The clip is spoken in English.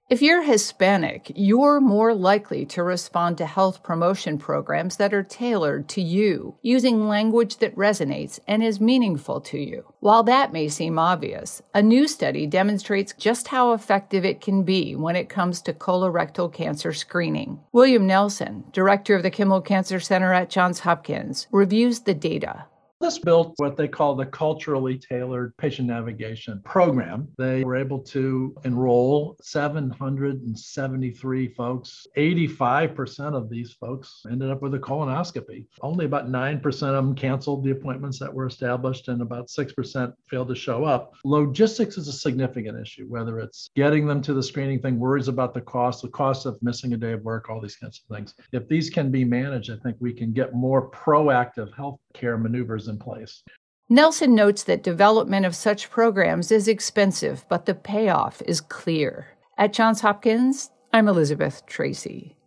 If you're Hispanic, you're more likely to respond to health promotion programs that are tailored to you, using language that resonates and is meaningful to you. While that may seem obvious, a new study demonstrates just how effective it can be when it comes to colorectal cancer screening. William Nelson, director of the Kimmel Cancer Center at Johns Hopkins, reviews the data. This built what they call the culturally tailored patient navigation program. They were able to enroll 773 folks. 85% of these folks ended up with a colonoscopy. Only about 9% of them canceled the appointments that were established, and about 6% failed to show up. Logistics is a significant issue, whether it's getting them to the screening thing, worries about the cost of missing a day of work, all these kinds of things. If these can be managed, I think we can get more proactive healthcare maneuvers in place. Nelson notes that development of such programs is expensive, but the payoff is clear. At Johns Hopkins, I'm Elizabeth Tracy.